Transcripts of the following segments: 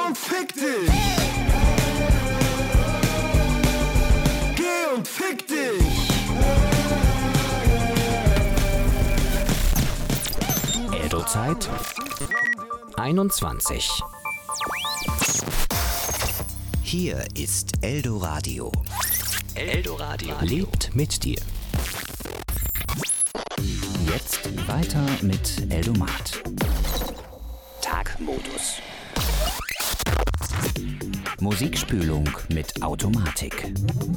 und fick dich! Geh und fick dich! Eldo-Zeit 21. Hier ist Eldoradio. Eldoradio lebt mit dir. Jetzt weiter mit Eldomat. Tagmodus. Musikspülung mit Automatik.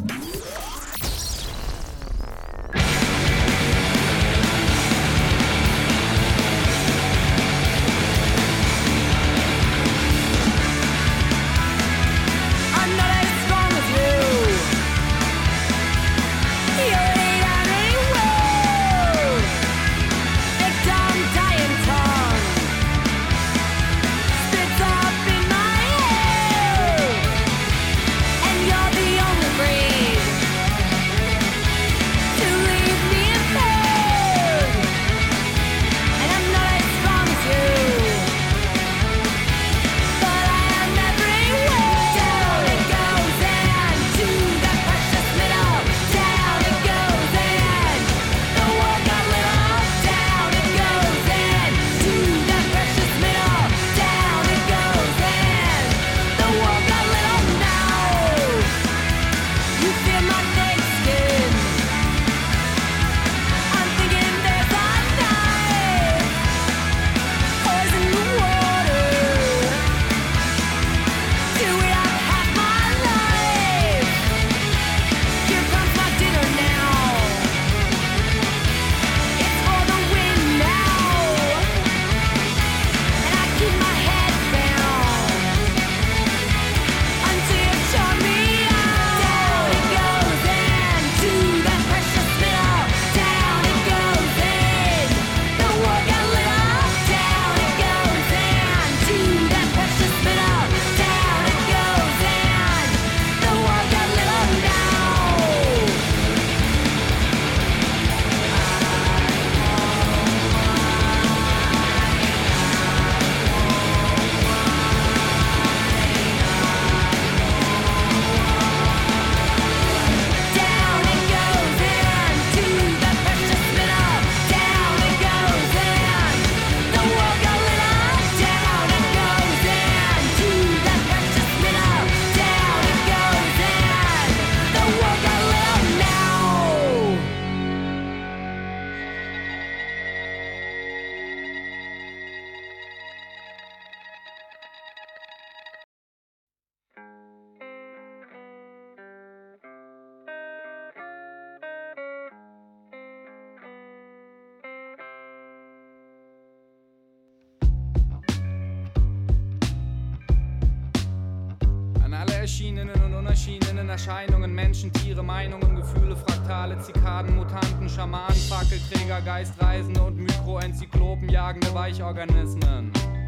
Erschienenen und unerschienenen Erscheinungen, Menschen, Tiere, Meinungen, Gefühle, Fraktale, Zikaden, Mutanten, Schamanen, Fackelträger, Geistreisende und Mikroenzyklopen, jagende Weichorganismen.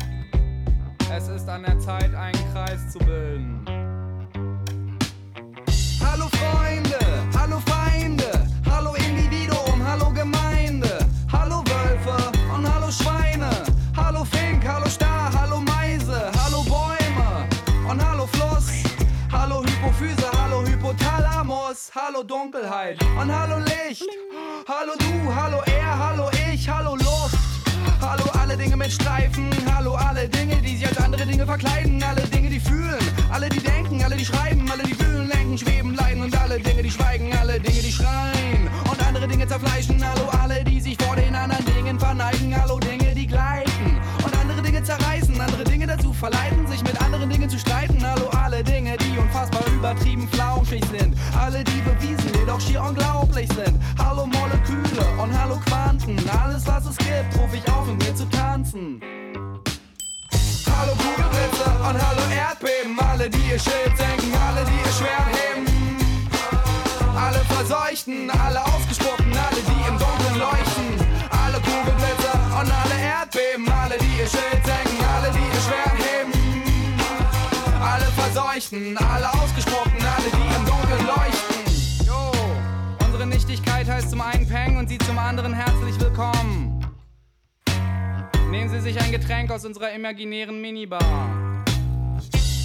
Es ist an der Zeit, einen Kreis zu bilden. Hallo Freunde, hallo Feinde, hallo Individuum, hallo Gemeinde, hallo Wölfe und hallo Schweine, hallo Fink, hallo Star, hallo Meise, hallo Bäume und hallo Fluss. Hallo Hypophyse, hallo Hypothalamus, hallo Dunkelheit und hallo Licht. Hallo du, hallo er, hallo ich, hallo Luft. Hallo alle Dinge mit Streifen, hallo alle Dinge, die sich als andere Dinge verkleiden. Alle Dinge, die fühlen, alle die denken, alle die schreiben, alle die fühlen, lenken, schweben, leiden. Und alle Dinge, die schweigen, alle Dinge, die schreien und andere Dinge zerfleischen. Hallo alle, die sich vor den anderen Dingen verneigen. Hallo Dinge, die gleiten und andere Dinge zerreißen. Andere Dinge dazu verleiten, sich mit anderen Dingen zu streiten. Hallo alle Dinge, die unfassbar übertrieben flauschig sind. Alle, die bewiesen, jedoch schier unglaublich sind. Hallo Moleküle und hallo Quanten. Alles, was es gibt, ruf ich auf, um mir zu tanzen. Hallo Kugelblitze und hallo Erdbeben. Alle, die ihr Schild senken, alle, die ihr Schwert heben. Alle Verseuchten, alle Ausgespuckten, alle, die im Dunkeln leuchten. Alle Kugelblitze und alle Erdbeben. Alle, die ihr Schild senken, alle, die ihr Schwert heben. Alle Verseuchten, alle Ausgespuckten, alle, die im Dunkeln leuchten. Jo, unsere Nichtigkeit heißt zum einen Peng und sie zum anderen herzlich willkommen. Nehmen Sie sich ein Getränk aus unserer imaginären Minibar.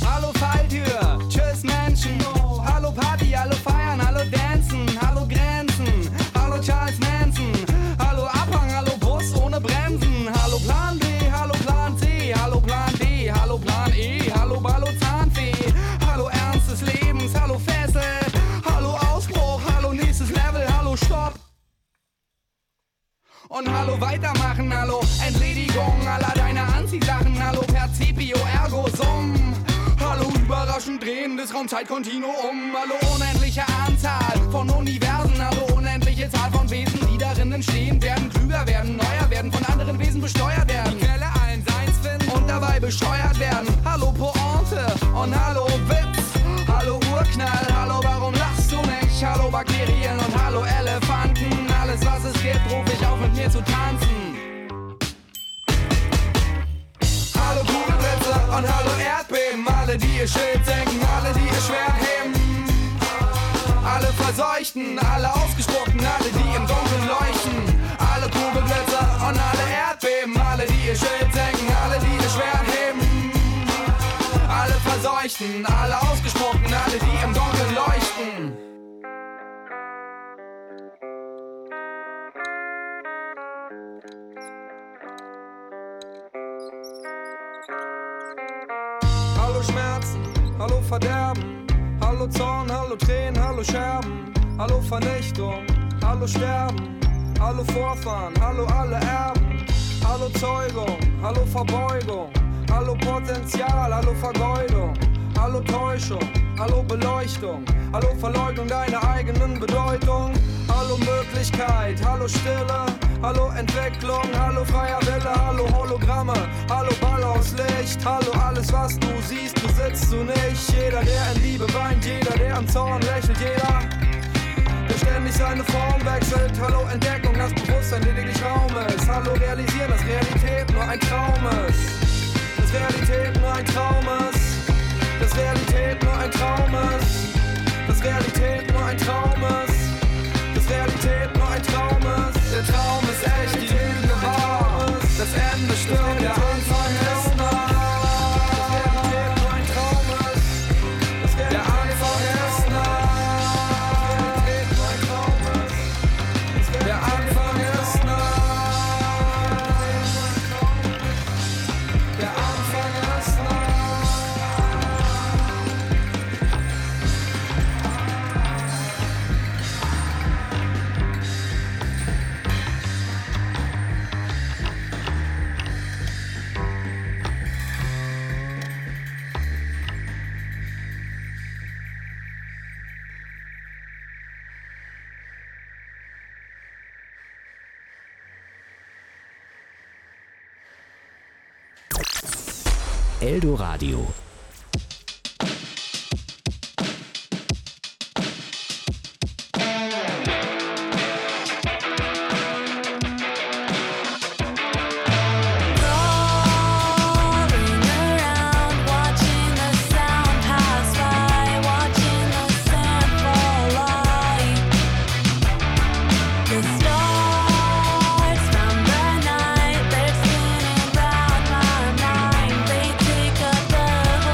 Universum. Hallo überraschend drehendes Raumzeitkontinuum. Hallo unendliche Anzahl von Universen. Hallo unendliche Zahl von Wesen, die darin entstehen, werden klüger werden, neuer werden, von anderen Wesen besteuert werden. Die Quelle allen Seins finden und dabei besteuert werden. Hallo Pointe und hallo Witz. Hallo Urknall, hallo warum lachst du nicht? Hallo Bakterien und hallo Elefanten. Alles was es gibt, ruf ich auf mit mir zu tanzen. Hallo Kugelblitze und hallo Erdbeben. Alle die ihr Schild senken, alle die ihr Schwert heben. Alle Verseuchten, alle Ausgespuckten, alle die im Dunkeln leuchten. Alle Kugelblitze und alle Erdbeben. Alle die ihr Schild senken, alle die ihr Schwert heben. Alle Verseuchten, alle Ausgespuckten, alle die im Dunkeln leuchten. Hallo Schmerzen, hallo Verderben, hallo Zorn, hallo Tränen, hallo Scherben, hallo Vernichtung, hallo Sterben, hallo Vorfahren, hallo alle Erben, hallo Zeugung, hallo Verbeugung, hallo Potenzial, hallo Vergeudung, hallo Täuschung, hallo Beleuchtung, hallo Verleugnung deiner eigenen Bedeutung, hallo Möglichkeit, hallo Stille, hallo Entwicklung, hallo freier Wille, hallo Hologramme, hallo Ball aus Licht, hallo alles was du siehst, besitzt du nicht. Jeder, der in Liebe weint, jeder, der am Zorn lächelt, jeder, der ständig seine Form wechselt. Hallo Entdeckung, das Bewusstsein lediglich Raum ist. Hallo realisieren, dass Realität nur ein Traum ist. Dass Realität nur ein Traum ist. Dass Realität nur ein Traum ist. Dass Realität nur ein Traum ist. Dass Realität nur ein Traum ist. Der Traum ist echt, die Lüge wahr ist. Das Ende stimmt, der Anfang ist nah. Dass Realität nur ein Traum ist. Dass der Anfang ist nah. Dass Realität nur ein Traum ist. Der Anfang ist nah. Der Anfang ist nah. Eldoradio. Stars from the night, they're spinning round my mind. They take up the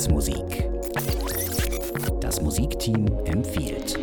Zukunftsmusik. Das Musikteam empfiehlt.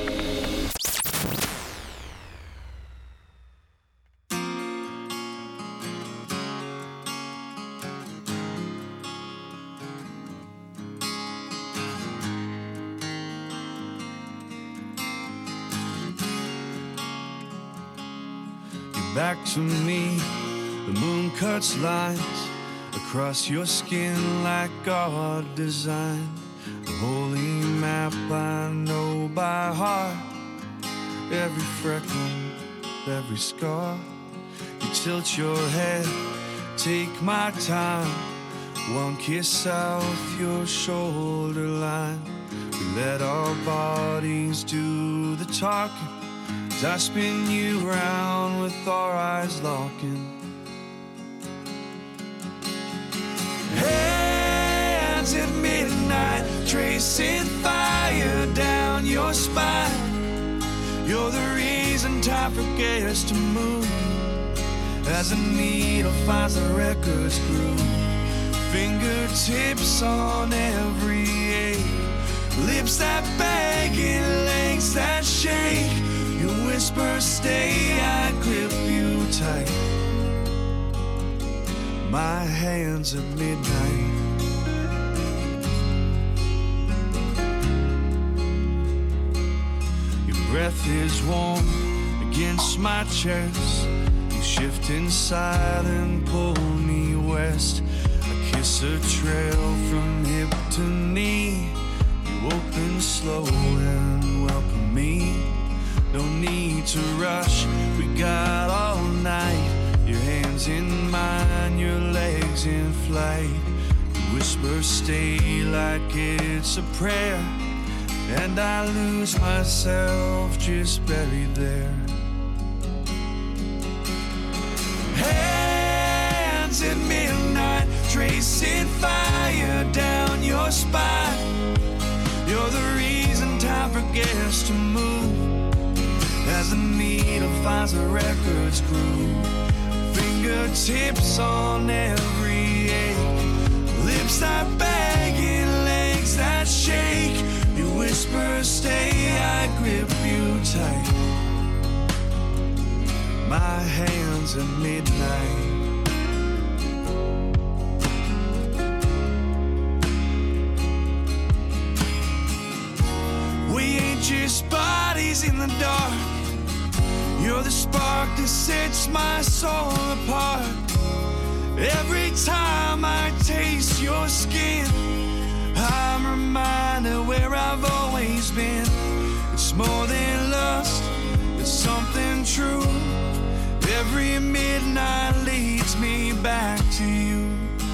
Back to me, the moon cuts lines across your skin like God designed. The holy map I know by heart, every freckle, every scar. You tilt your head, take my time, one kiss south your shoulder line. We let our bodies do the talking, as I spin you round with our eyes locking. Hands at midnight, tracing fire down your spine. You're the reason time forgets to move, as a needle finds the record's groove. Fingertips on every ache, lips that beg and legs that shake. You whisper, stay, I grip you tight. My hands at midnight. Your breath is warm against my chest. You shift inside and pull me west. I kiss a trail from hip to knee. You open slow and welcome me. No need to rush, we got all night. Your hands in mine, your legs in flight. You whisper stay like it's a prayer, and I lose myself just buried there. Hands at midnight, tracing fire down your spine. You're the reason time forgets to move, as the needle finds the record's groove. Fingertips on every ache, lips that beg and legs that shake. You whisper stay, I grip you tight. My hands at midnight. We ain't just bodies in the dark. You're the spark that sets my soul apart. Every time I taste your skin, I'm reminded where I've always been. It's more than lust, it's something true. Every midnight leads me back to you.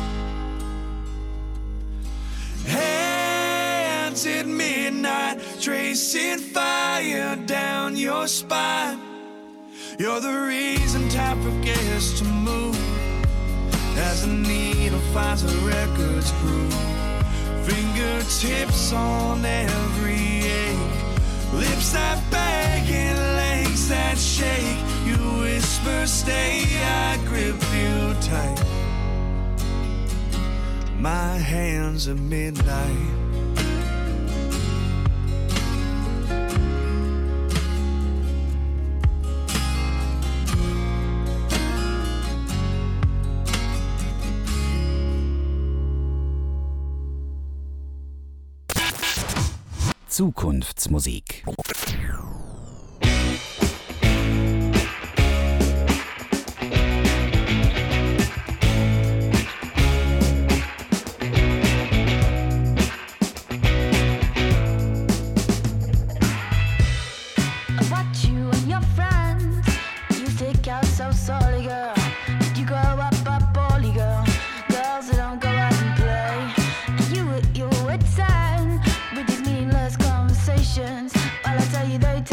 Hands at midnight, tracing fire down your spine. You're the reason time forgets to move, as the needle finds the record's groove. Fingertips on every ache, lips that beg and legs that shake. You whisper stay, I grip you tight. My hands at midnight. Zukunftsmusik. While I tell you they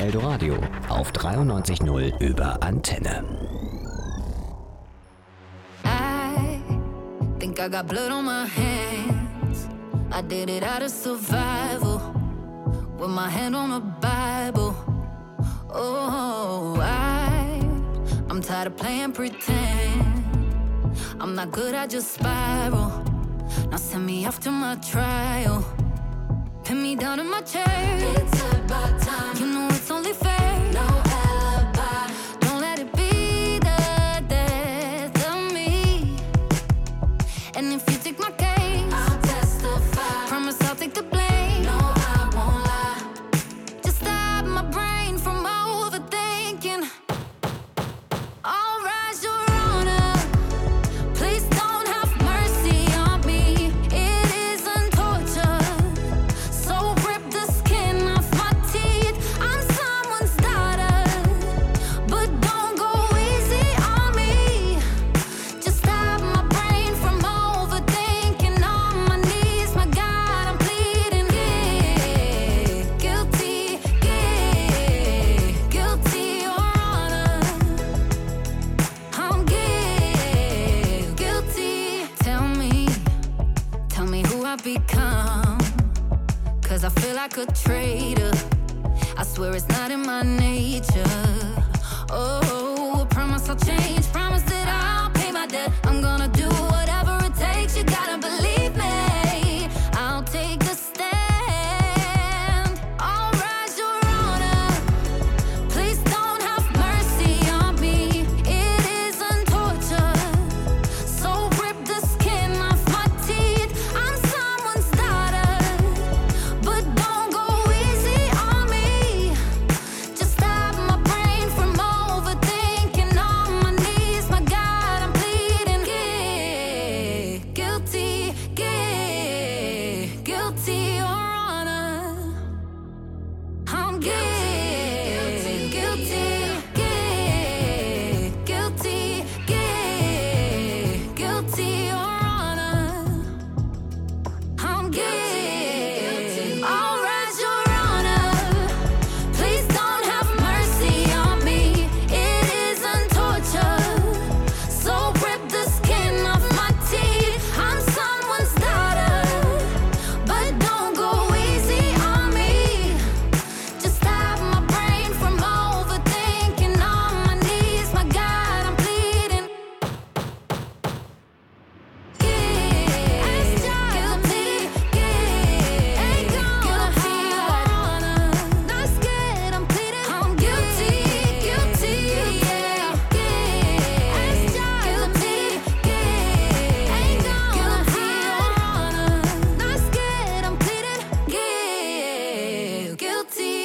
Eldoradio auf 93.0 über Antenne. I think I got blood on my hands. I did it out of survival, with my hand on a Bible. Oh, I'm tired of playing pretend. I'm not good, I just spiral. Now send me off to my trial. Pin me down in my chair. It's about time. You know it's only fair. No alibi. Don't let it be the death of me. And if you take my case, I'll testify. Promise I'll take the blame. No, I won't lie. Just stop my brain from overthinking. I'll rise your honor. Please don't have mercy on me. It isn't torture. So rip the skin off my teeth. I'm someone's daughter. But don't go easy on me. Just stop my brain from overthinking. On my knees, my God, I'm pleading. Yeah, guilty, yeah, guilty, Your Honor. I'm guilty. Tell me who I've become. Cause I feel like a traitor. I swear it's not in my nature. Oh, I promise I'll change. Promise that I'll pay my debt. I'm gonna do whatever it takes. You gotta believe me. I'll take a stand. I'll rise your honor. Please don't have mercy on me. It isn't torture. So rip the skin off my teeth. I'm someone's daughter. But don't go easy on me. Just stop my brain from overthinking. On my knees, my God, I'm pleading. Yeah, guilty, yeah, guilty, Your Honor. I'm guilty, yeah, guilty, yeah, guilty, Your Honor. I'm guilty. I'll rise your honor. Please don't have mercy on me. It isn't torture. So rip the skin off my teeth. I'm someone's daughter. But don't go easy on me. Just stop my brain from overthinking. On my knees, my God, I'm pleading. Guilty, ain't gonna hide. Not scared, I'm pleading. I'm guilty, yeah. Guilty, ain't gonna hide. Not scared, I'm pleading. Yeah, guilty.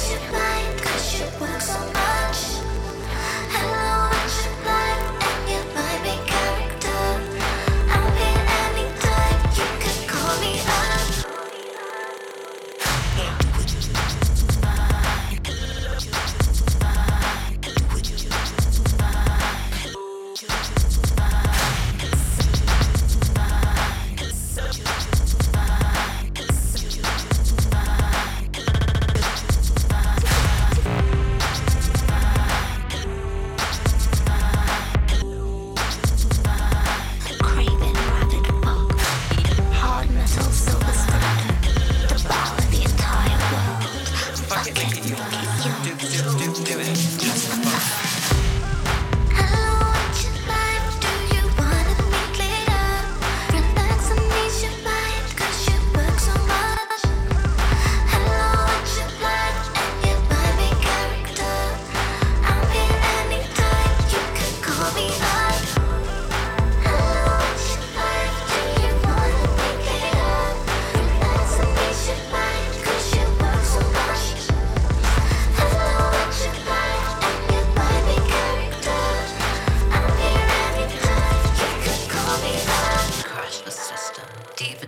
Work so much. Hello, what's your life? And you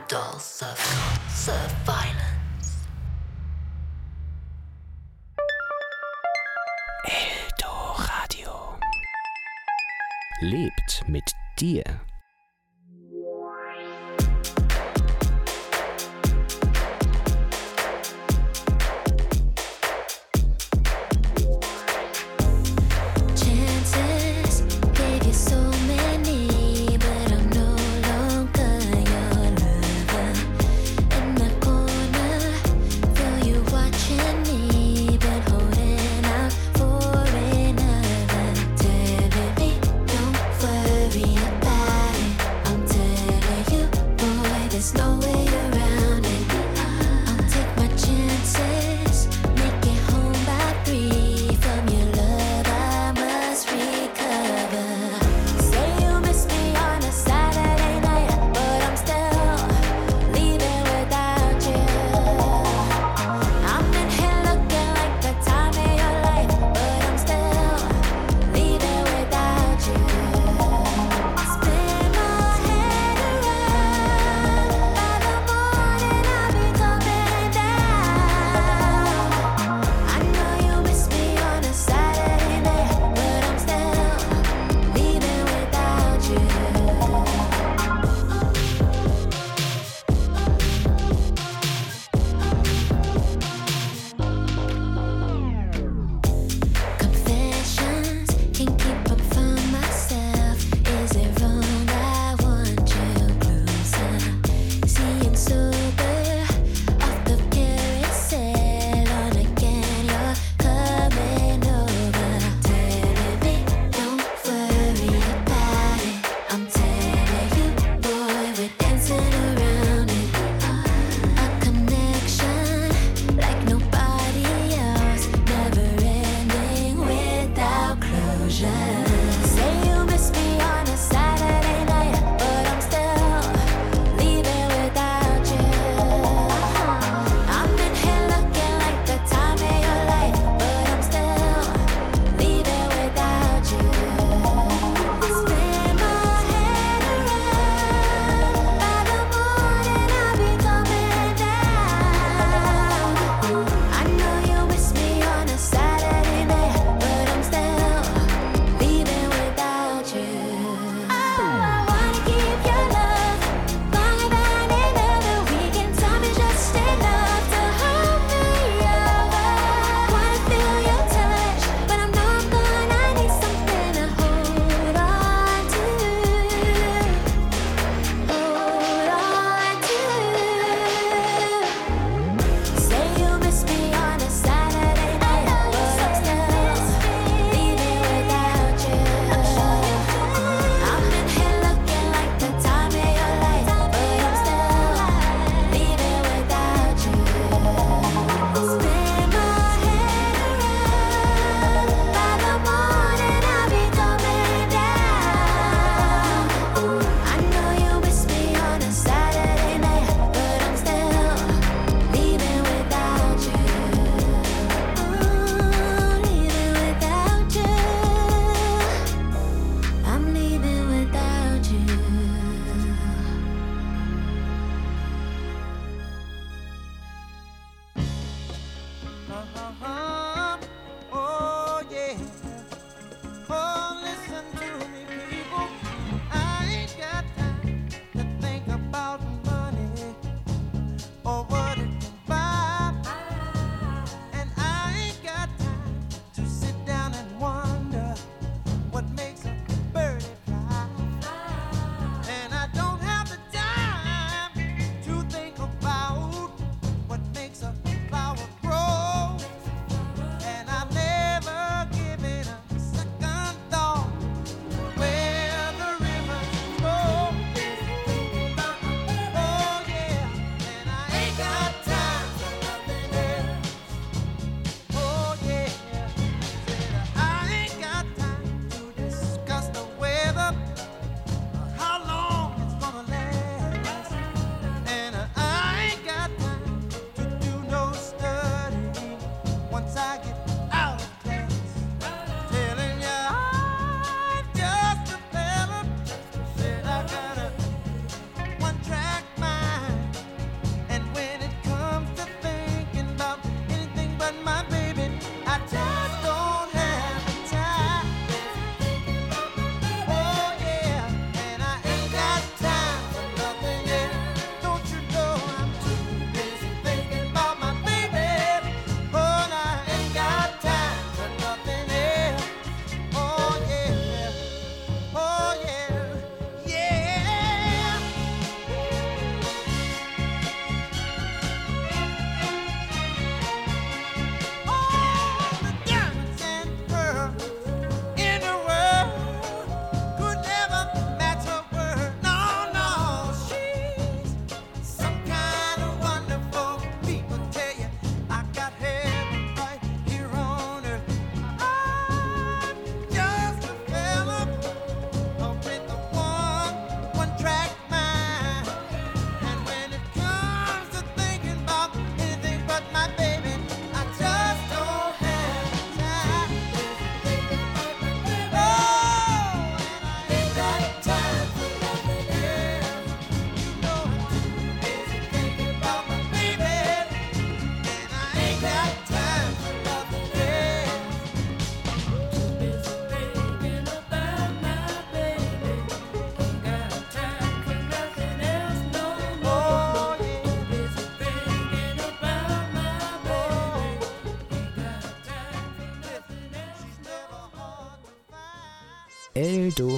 Dolls of violence. Eldoradio. Lebt mit dir. Don't worry about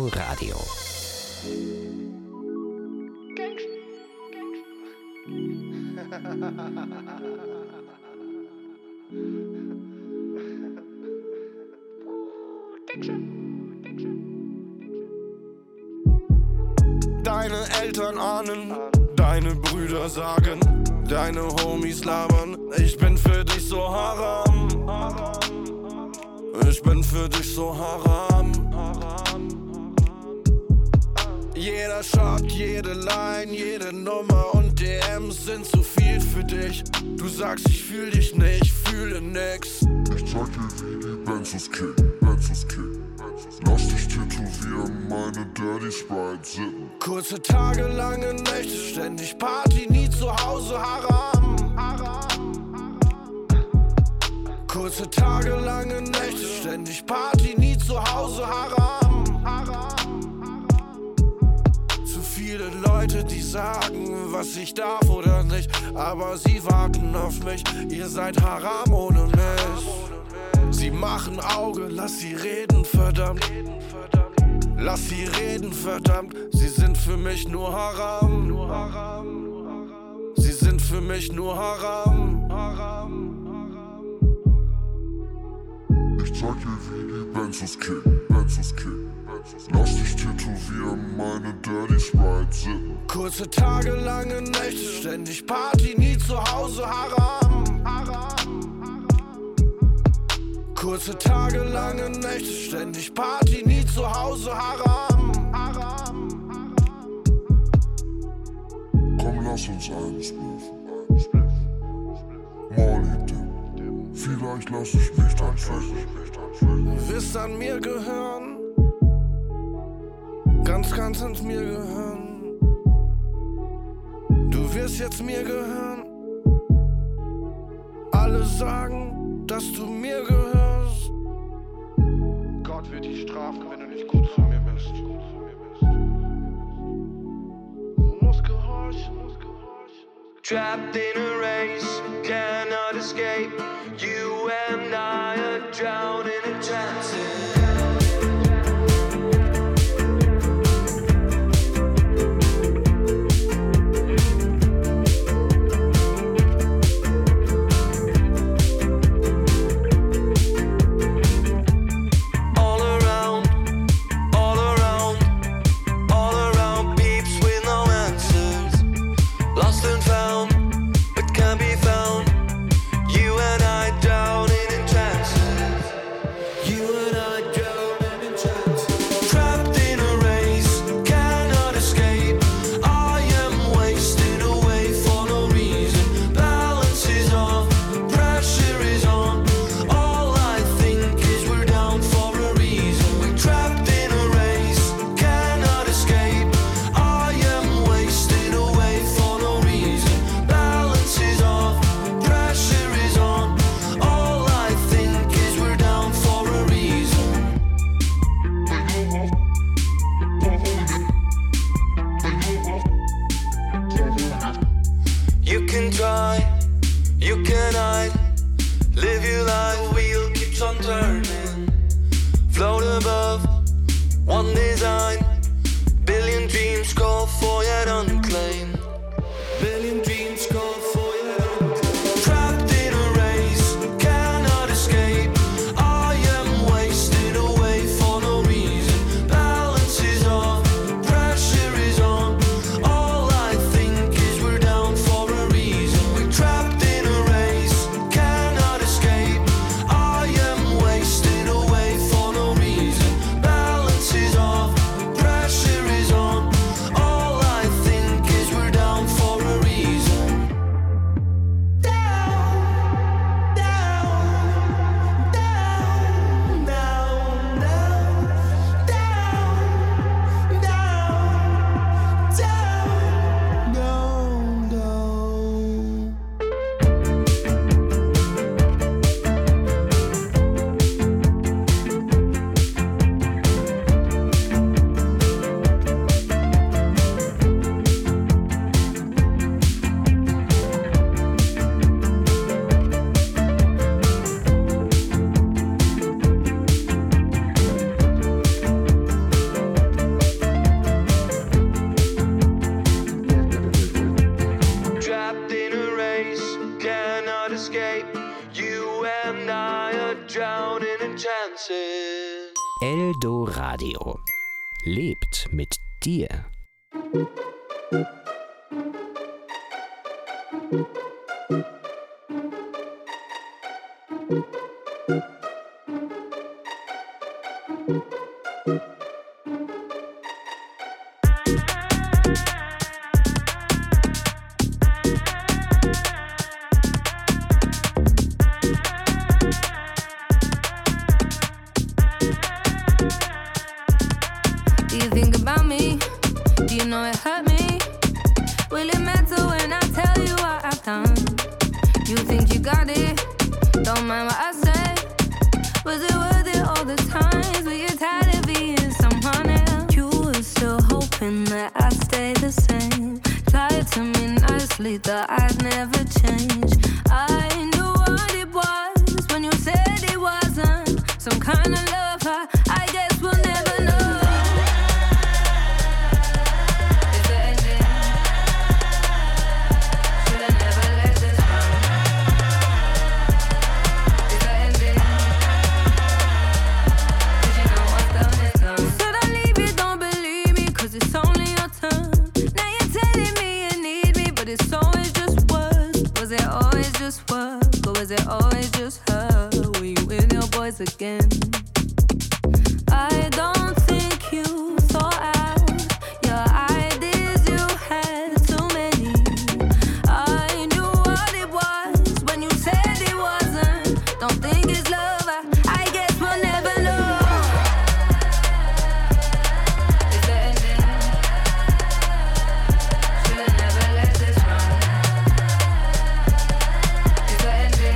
Radio. Deine Eltern ahnen, deine Brüder sagen, deine Homies labern, ich bin für dich so haram. Ich bin für dich so haram. Jeder Shot, jede Line, jede Nummer und DMs sind zu viel für dich. Du sagst, ich fühl dich nicht, fühle nix. Ich zeig dir, wie die Benzos kicken. Lass dich tätowieren, meine Dirty Sprite sippen. Kurze Tage, lange Nächte, ständig Party, nie zu Hause, haram. Kurze Tage, lange Nächte, ständig Party, nie zu Hause, haram. Zu viele Leute, die sagen, was ich darf oder nicht, aber sie warten auf mich, ihr seid haram ohne mich. Sie machen Auge, lass sie reden, verdammt. Lass sie reden, verdammt. Sie sind für mich nur haram. Sie sind für mich nur haram. Ich zeig dir, wie die Benzos kicken. Lass dich tätowieren, meine Dirty Sprite sippen. Kurze Tage, lange Nächte, ständig Party, nie zu Hause, haram. Kurze Tage, lange Nächte, ständig Party, nie zu Hause, haram. Komm, lass uns einen spliffen. Molly Dip, vielleicht lass ich mich dann ficken. Wirst an mir gehören, ganz an mir gehören. Du wirst jetzt mir gehören. Alle sagen, dass du mir gehörst. Gott wird dich strafen, wenn du nicht gut zu mir bist. Du musst gehorchen. Trapped in a race, cannot escape. You and I are drowning in chances. Wasted dancing. Eldo Radio. Lebt mit dir. Do you think about me? Do you know it hurt me? Will it matter when I tell you what I've done? You think you got it? Don't mind what I say. Was it worth it all the times? Were you tired of being someone else? You were still hoping that I'd stay the same. Lied to me nicely that I'd never change. I knew what it was when you said it wasn't some kind of love. I guess we'll never know. Was it always just her? Were you with your boys again? I don't think you thought out your ideas, you had too many. I knew what it was when you said it wasn't. Don't think it's love, I guess we'll never know. Is the ending? Should I never let this run? Is the ending?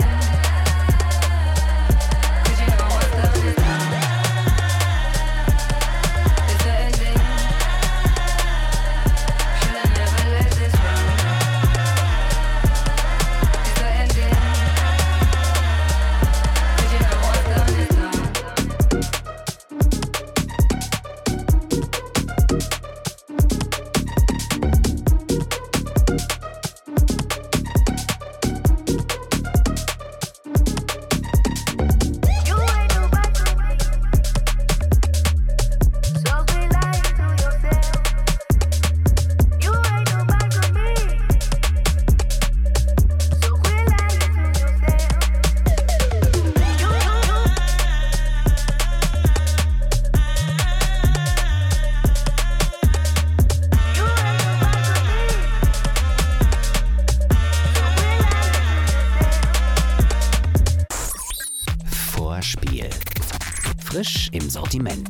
Frisch im Sortiment.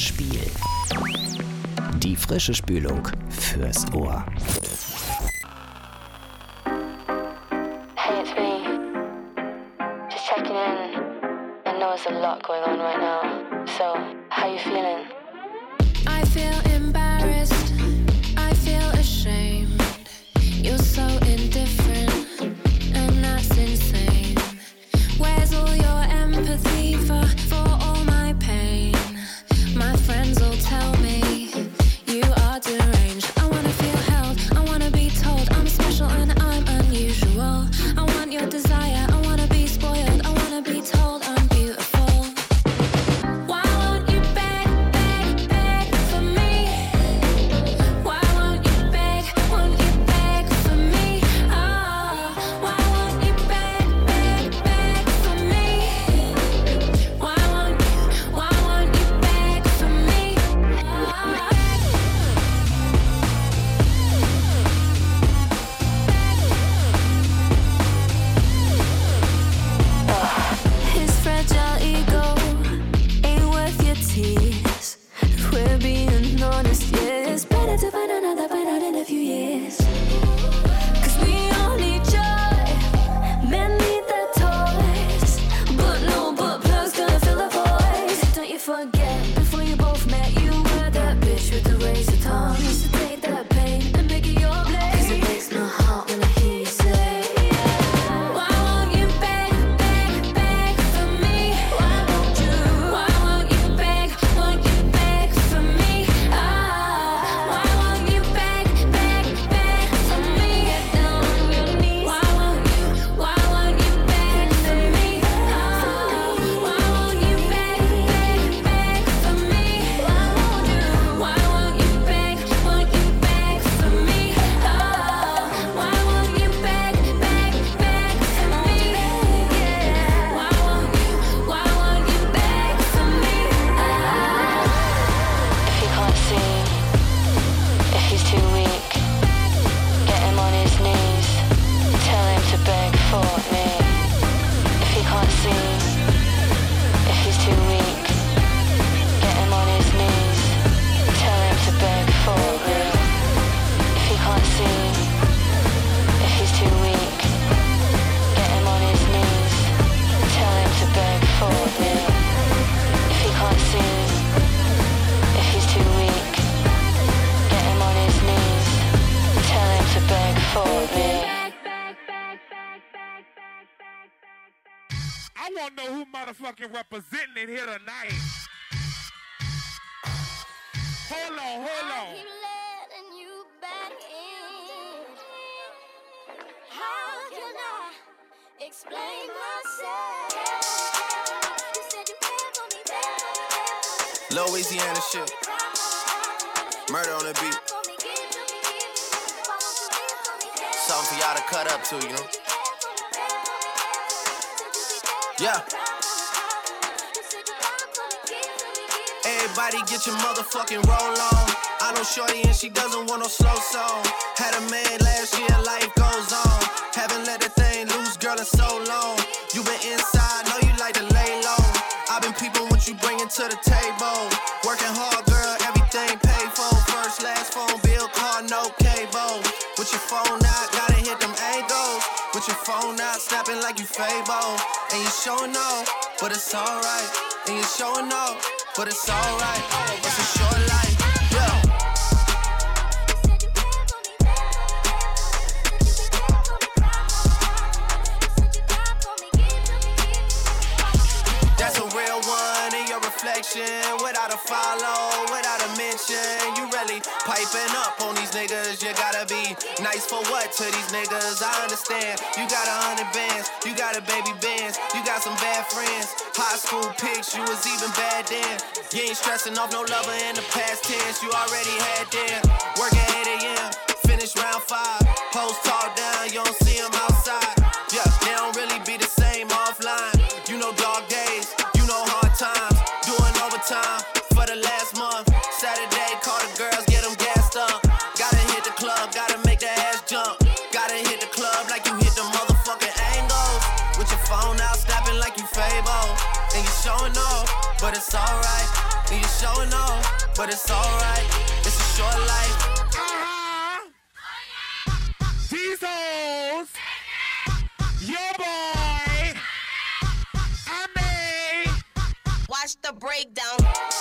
Hörspiel. Die frische Spülung fürs Ohr. Hey, it's me. Just checking in. I know there's a lot going on right now. So, how you feeling? I feel embarrassed. I feel ashamed. You're so indifferent, and that's insane. Where's all your empathy for all my pain? My friends all tell me you are deranged. I wanna feel held, I wanna be told I'm special and I'm unusual. I want your desire, I wanna be spoiled, I wanna be told I'm beautiful. Why won't you beg, beg, beg for me? Why won't you beg for me? Oh, why won't you beg, beg, beg for me? Why won't you beg for me? His fragile ego ain't worth your tears. If we're being honest, yeah, it's better to find another fight out in a few years. 'Cause we all need joy, men need their toys, but no butt plugs gonna fill the void. Don't you forget, before you both met, you were that bitch with the razor tongue. Used to take that pain and make it your blade. 'Cause it breaks my heart when I hear you say, why won't you beg, beg, beg for me? Why won't you beg for me? Why won't you beg, beg, beg for me? Get down on your knees. Why won't you beg for me? Why won't you beg, beg, beg for me? Why won't you beg for me? Why won't you beg, beg, beg for me? Yeah. Why won't you beg for me? If he can't see, if he's too weak, get him on his knees. Tell him to beg for me. If he can't see, if he's too weak, get him on his knees. Tell him to beg for me. If he can't see, if he's too weak, get him on his knees. Tell him to beg for me. If he can't see, if he's too weak, get him on his knees. Tell him to beg for me. I want to know who motherfucking representing it here tonight. Hold on. Keep letting you back in. How can I explain myself? You said you cared for me, Louisiana shit. Murder on the beat. Something for y'all to cut up to, you know? Yeah. Everybody get your motherfucking roll on. I know shorty and she doesn't want no slow song. Had a man last year, life goes on. Haven't let that thing loose, girl, in so long. You been inside, know you like to lay low. I've been peeping what you bringing to the table. Working hard, girl, everything paid for. First, last phone bill, car, no cable. With your phone out, gotta hit them angles. With your phone out, snapping like you Fable. And you showing off, but it's alright. And you showing off, but it's alright. It's a short life, yeah. That's a real one in your reflection. Without a follow, without a mention. You really piping up on these niggas. You gotta be nice for what to these niggas? I understand. You got 100 bands, you got a baby Benz, you got some bad friends. High school pics, you was even bad then. You ain't stressing off no lover in the past tense. You already had them. Working 8 a.m., finish round 5. Post talk down, you don't see them outside. Yeah, they don't really be the same offline. You know dog days, you know hard times. Doing overtime for the last month. Saturday, call the girls, get them gassed up. Gotta hit the club, gotta make the ass jump. Gotta hit the club like you hit the motherfucking angles. With your phone out, snapping like you Fable. And you showing off, but it's alright. and you're showing off, but it's alright. It's a short life. These hoes, your boy, I may. Watch the breakdown.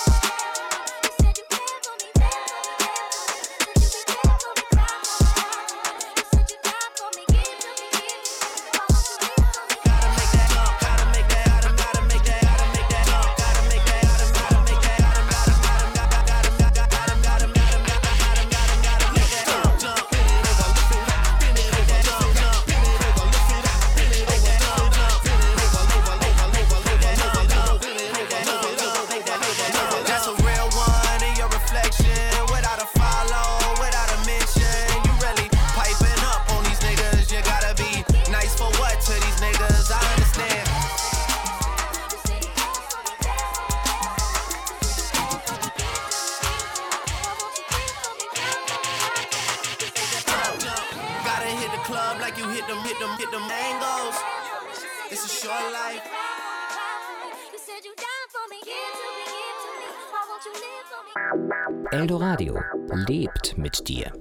Hit them angles. It's a short life. Eldoradio lebt mit dir.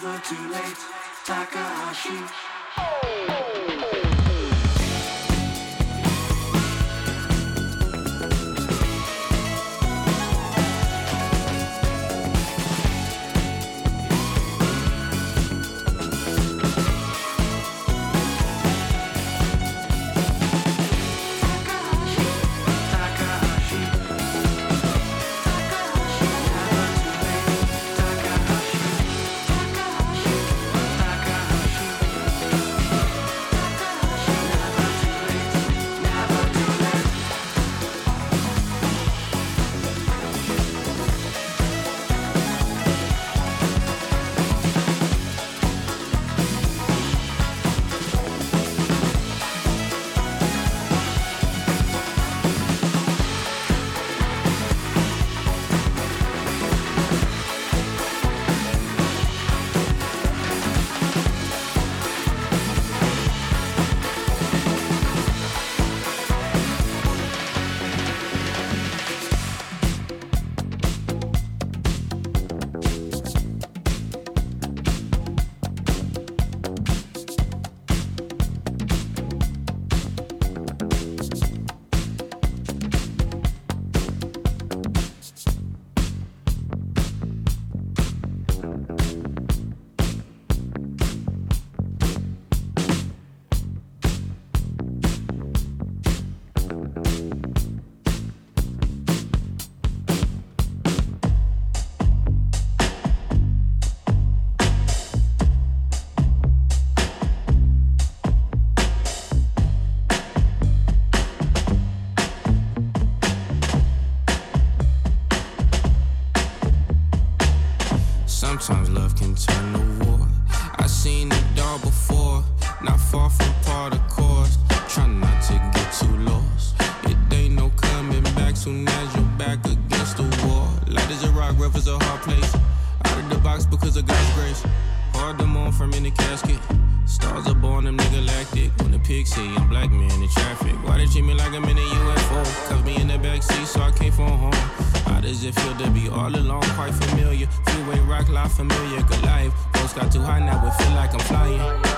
never too late. Takahashi. Sometimes love can turn to war. I seen it all before, not far from part of course. Try not to get too lost. It ain't no coming back soon as you're back against the wall. Light as a rock, rough as a hard place. Out of the box because of God's grace. Hard to mourn from in the casket. Stars are born, them nigga galactic. When the pigs see I'm black man in traffic. Why they treat me like I'm in a UFO? Cuff me in the backseat so I can't phone home. How does it feel to be all alone? Quite familiar. Freeway rock, life familiar. Good life. Folks got too high now, it feel like I'm flying.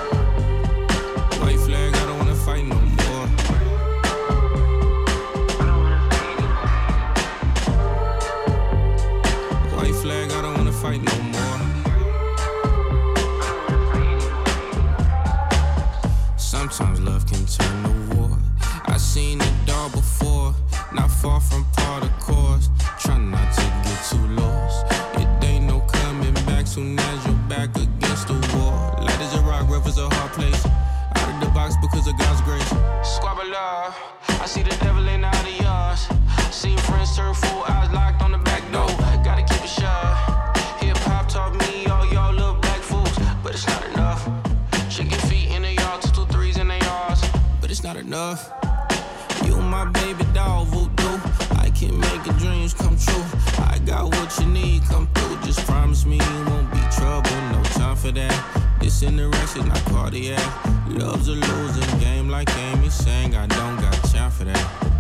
White flag, I don't wanna fight no more. White flag, I don't wanna fight no more. Sometimes love can turn to war. I seen it all before, not far from part of course. Try not to get too lost. It ain't no coming back soon as you're back against the wall. Light as a rock, rough as a hard place. Out of the box because of God's grace. Squabble love, I see the devil in all the yards. Seen friends turn full eyes locked on the back door. Gotta keep it shut. Hip hop taught me all y'all little black fools, but it's not enough. Chicken feet in the yard, 2 3s in the yards, but it's not enough. You my baby dog, voodoo. I can make your dreams come true. I got what you need, come through. Just promise me you won't be trouble. No time for that. This interaction, not cardiac. Love's a losing game like Amy sang. I don't got time for that.